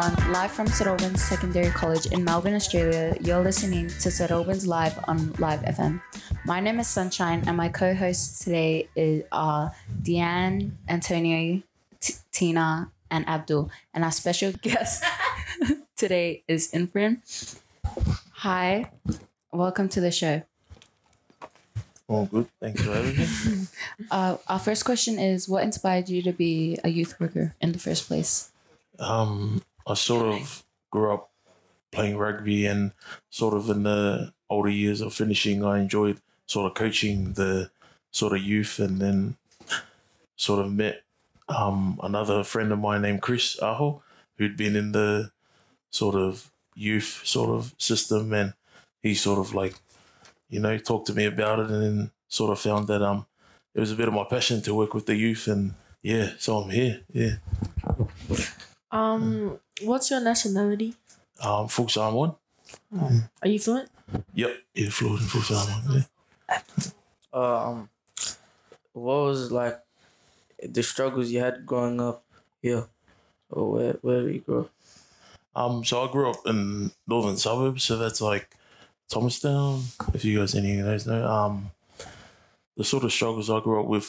everyone. Live from St. Albans Secondary College in Melbourne, Australia, you're listening to St. Albans Live on Live FM. My name is Sunshine, and my co-hosts today are Deanne, Antonio, Tina, and Abdul. And our special guest today is Infrin. Hi, welcome to the show. Oh, good. Thanks for having me. Our first question is, what inspired you to be a youth worker in the first place? I sort of grew up playing rugby, and sort of in the older years of finishing, I enjoyed sort of coaching the sort of youth, and then sort of met another friend of mine named Chris Aho, who'd been in the sort of youth sort of system, and he sort of like, talked to me about it, and then sort of found that it was a bit of my passion to work with the youth, and yeah, so I'm here. Yeah. What's your nationality? Full Samoan. Are you fluent? Yep, yeah, fluent in Full Samoan. Yeah. What was like the struggles you had growing up here, or where did you grow up? So I grew up in northern suburbs, so that's like Thomastown, if you guys any of those know. The sort of struggles I grew up with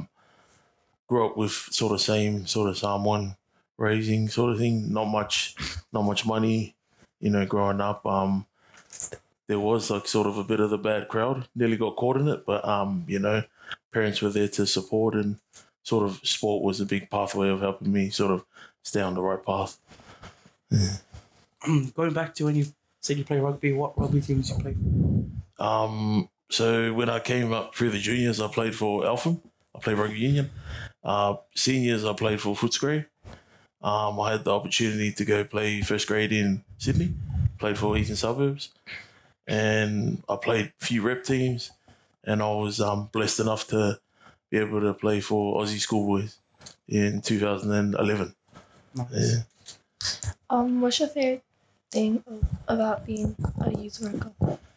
sort of same sort of Samoan raising sort of thing. Not much money, growing up. There was like sort of a bit of the bad crowd. Nearly got caught in it, but parents were there to support, and sort of sport was a big pathway of helping me sort of stay on the right path. Yeah. Going back to when you said you play rugby, what rugby teams you play for? So when I came up through the juniors, I played for Eltham. I played rugby union. Seniors, I played for Footscray. I had the opportunity to go play first grade in Sydney. Played for Eastern Suburbs, and I played a few rep teams, and I was blessed enough to be able to play for Aussie Schoolboys in 2011. Nice. Yeah. What's your favorite thing about being a youth worker?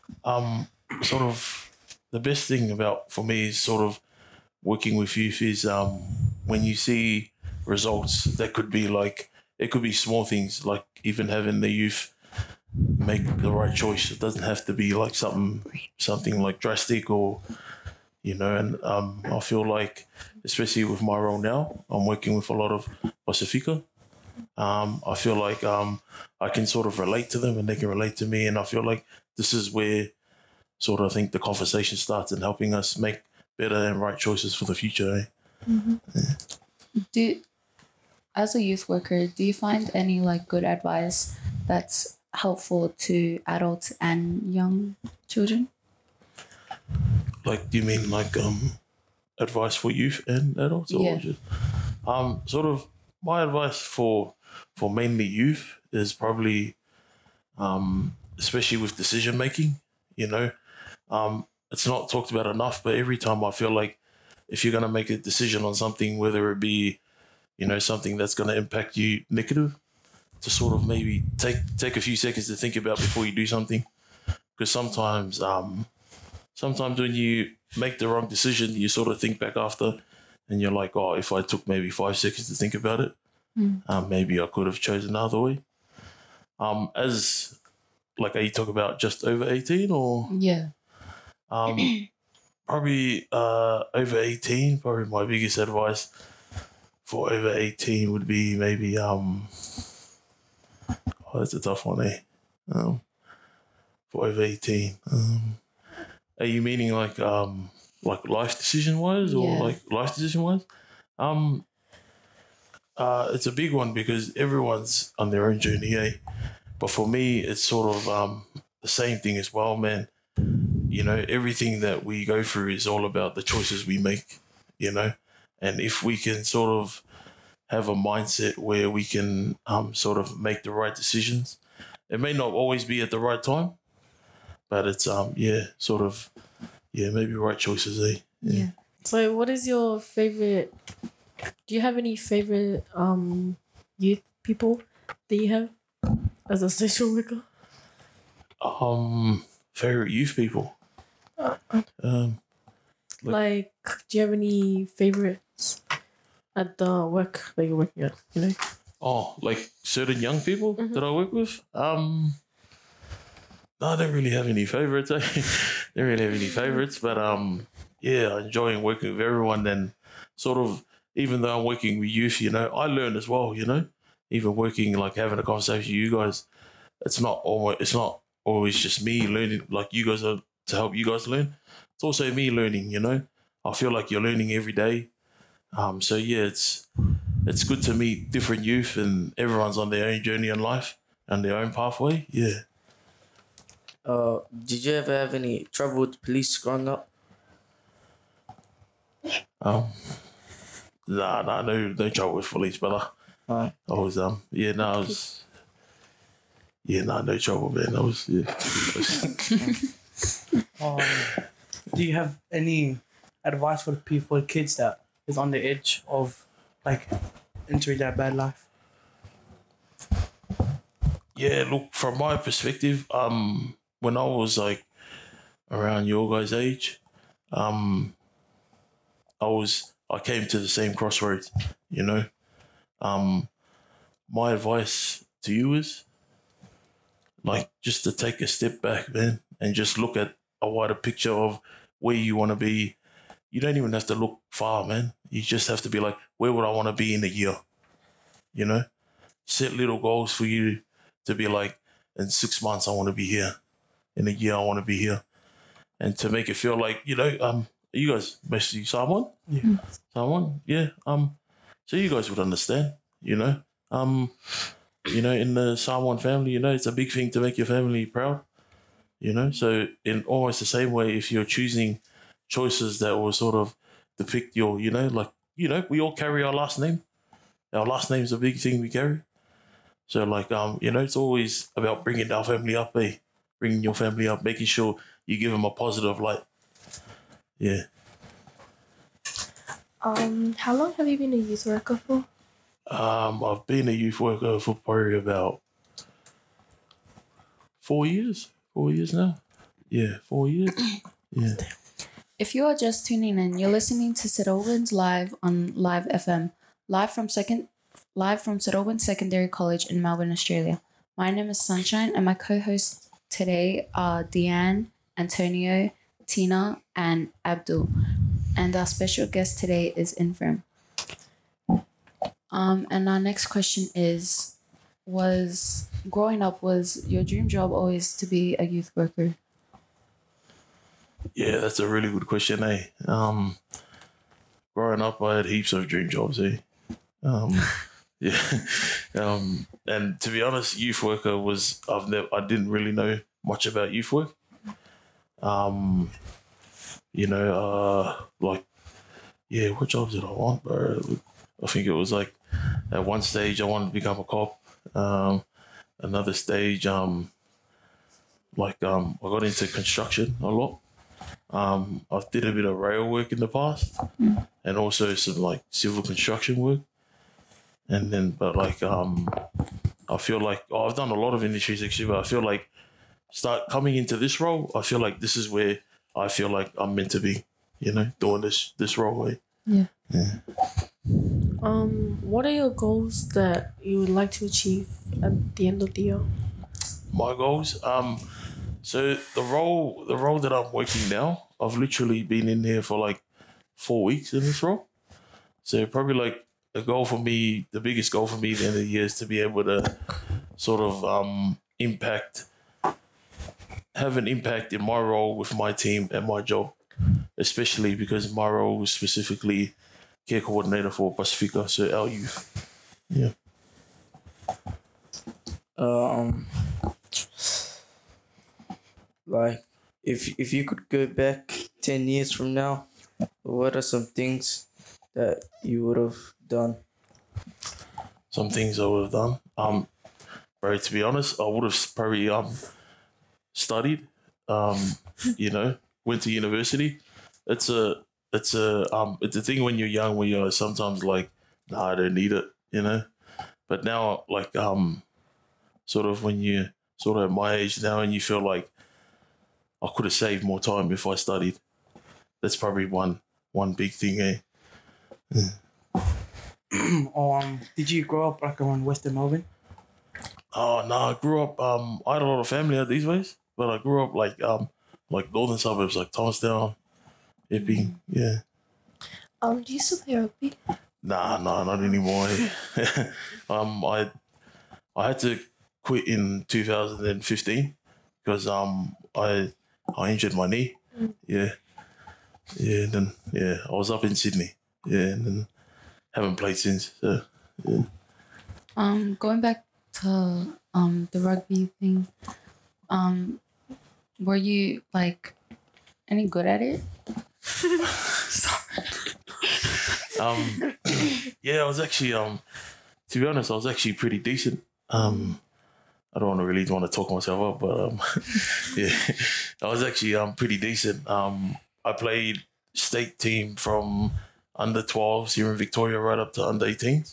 Sort of the best thing for me is sort of working with youth is when you see results that could be like, it could be small things, like even having the youth make the right choice. It doesn't have to be like something like drastic or, and I feel like, especially with my role now, I'm working with a lot of Pasifika. I feel like I can sort of relate to them and they can relate to me, and I feel like this is where sort of I think the conversation starts in helping us make better and right choices for the future. Mm-hmm. Yeah. As a youth worker, do you find any like good advice that's helpful to adults and young children? Like, do you mean like advice for youth and adults, or Yeah. just sort of my advice for mainly youth is probably especially with decision making, it's not talked about enough, but every time I feel like if you're going to make a decision on something, whether it be something that's going to impact you negative, to sort of maybe take a few seconds to think about before you do something, because sometimes when you make the wrong decision, you sort of think back after and you're like, oh, if I took maybe 5 seconds to think about it, maybe I could have chosen another way. As like, are you talking about just over 18 or? Yeah. Probably over 18, probably my biggest advice for over 18 would be maybe, that's a tough one, eh? For over 18. Are you meaning like life decision wise, or Yeah. like life decision wise? It's a big one because everyone's on their own journey, eh? But for me, it's sort of the same thing as well, man. Everything that we go through is all about the choices we make, and if we can sort of have a mindset where we can sort of make the right decisions, it may not always be at the right time, but it's maybe right choices, eh? Yeah. So, what is your favorite? Do you have any favorite youth people that you have as a social worker? Favorite youth people. Like, do you have any favorites at the work that you're working at? Oh, like certain young people that I work with. No, I don't really have any favorites. I don't really have any favorites, but yeah, I enjoying working with everyone. And sort of, even though I'm working with youth, I learn as well. Even working like having a conversation with you guys, it's not always just me learning. Like you guys are to help you guys learn. It's also me learning. I feel like you're learning every day. So yeah, it's good to meet different youth, and everyone's on their own journey in life and their own pathway. Yeah. Did you ever have any trouble with police growing up? Nah, no trouble with police, brother. Alright. I was no trouble, man. I was Do you have any advice for the kids that is on the edge of like entering that bad life? Yeah, look, from my perspective, when I was like around your guys' age, I came to the same crossroads, My advice to you is like just to take a step back, man, and just look at a wider picture of where you want to be. You don't even have to look far, man. You just have to be like, where would I want to be in a year? Set little goals for you to be like, in 6 months, I want to be here. In a year, I want to be here. And to make it feel like, you guys, mostly Samoan? Yeah. Samoan? Yeah. So you guys would understand, in the Samoan family, it's a big thing to make your family proud, So in almost the same way, if you're choosing choices that will sort of depict your, we all carry our last name. Our last name is a big thing we carry. So it's always about bringing our family up, bringing your family up, making sure you give them a positive light. Yeah. How long have you been a youth worker for? I've been a youth worker for probably about 4 years. 4 years now. Yeah, 4 years. Yeah. If you are just tuning in, you're listening to St. Albans Live on Live FM, live from St. Albans Secondary College in Melbourne, Australia. My name is Sunshine, and my co-hosts today are Deanne, Antonio, Tina, and Abdul. And our special guest today is Infirm. And our next question is, growing up, was your dream job always to be a youth worker? Yeah, that's a really good question, eh? Growing up, I had heaps of dream jobs, eh? Yeah. And to be honest, youth worker I didn't really know much about youth work. What jobs did I want, bro? I think it was like at one stage I wanted to become a cop. Another stage, I got into construction a lot. I did a bit of rail work in the past, and also some like civil construction work. And then, I feel like I've done a lot of industries actually, but I feel like start coming into this role, I feel like this is where I feel like I'm meant to be, doing this role. Eh? Yeah. What are your goals that you would like to achieve at the end of the year? My goals. So the role that I'm working now, I've literally been in here for like 4 weeks in this role. So probably like the biggest goal for me at the end of the year is to be able to sort of have an impact in my role with my team and my job, especially because my role is specifically care coordinator for Pacifica, so our youth. Yeah. Like if you could go back 10 years from now, what are some things that you would have done? Some things I would have done. Bro, to be honest, I would have probably studied. Went to university. It's a thing when you're young where you're sometimes like, nah, I don't need it, But now, like, sort of when you sort of at my age now and you feel like I could have saved more time if I studied. That's probably one big thing, eh? or did you grow up like around Western Melbourne? Oh no, I grew up. I had a lot of family out these ways, but I grew up like northern suburbs, like Thomastown, Epping. Yeah. Do you still play rugby? Nah, not anymore. I had to quit in 2015 because I injured my knee. Yeah. Yeah. Then I was up in Sydney. Yeah, and then haven't played since. So, yeah. Going back to the rugby thing, were you like any good at it? Yeah, I was actually to be honest, I was actually pretty decent. I don't really want to talk myself up, but yeah, I was actually pretty decent. I played state team from under 12s here in Victoria right up to under 18s.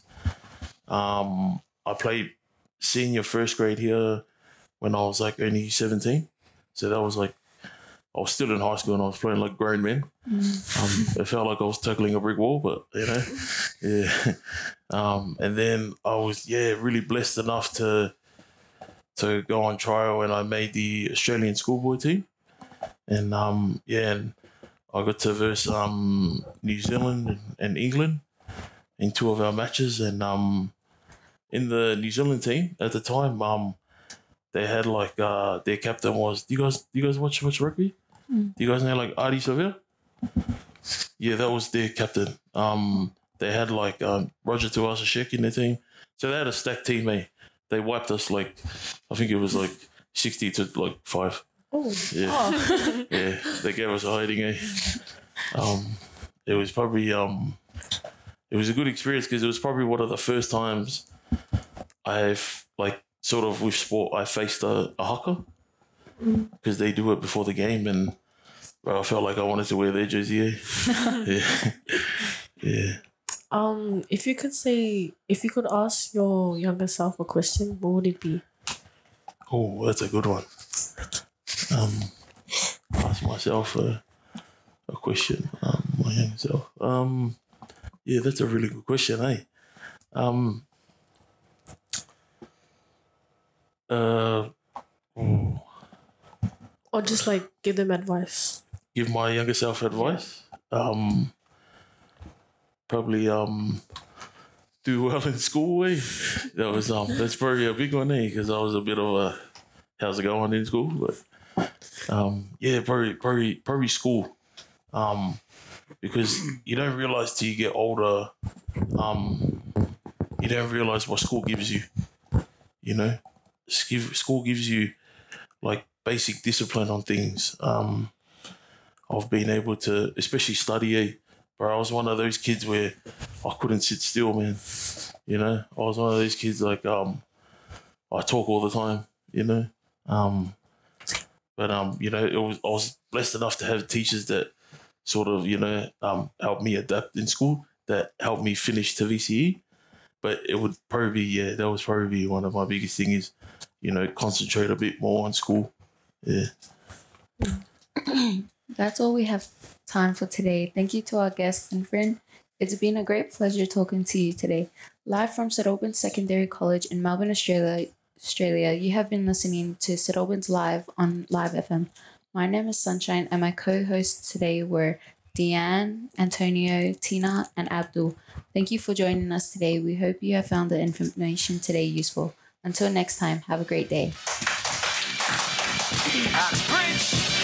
I played senior first grade here when I was like only 17. So that was like, I was still in high school and I was playing like grown men. It felt like I was tackling a brick wall, but yeah. And then I was, really blessed enough to go on trial and I made the Australian schoolboy team. And and I got to verse New Zealand and England in two of our matches. And in the New Zealand team at the time, they had like their captain was. Do you guys watch rugby? Do you guys know like Adi Savia? Yeah, that was their captain. They had like Roger Tuasashek in their team, so they had a stacked team. They wiped us like I think it was like 60 to like 5. Oh, yeah, yeah. They gave us a hiding. It was probably it was a good experience because it was probably one of the first times I've like sort of with sport I faced a haka because they do it before the game and bro, I felt like I wanted to wear their jersey. Yeah. if you could ask your younger self a question, what would it be? Oh, that's a good one. Ask myself a question. My young self. Yeah, that's a really good question, eh? Or just like give them advice. Give my younger self advice. Probably do well in school. That was that's probably a big one, because I was a bit of a how's it going in school, but probably school. Because you don't realize till you get older, you don't realize what school gives you. You know, school gives you like basic discipline on things. I've been able to, especially study. But I was one of those kids where I couldn't sit still, man. You know, I was one of those kids like I talk all the time. You know, you know, I was blessed enough to have teachers that sort of helped me adapt in school, that helped me finish to VCE. But it would probably be that was probably one of my biggest things is concentrate a bit more on school. Yeah. That's all we have time for today. Thank you to our guest and friend. It's been a great pleasure talking to you today. Live from St Albans Secondary College in Melbourne, Australia, you have been listening to St Albans Live on Live FM. My name is Sunshine and my co-hosts today were Deanne, Antonio, Tina, and Abdul. Thank you for joining us today. We hope you have found the information today useful. Until next time, have a great day. Oxbridge.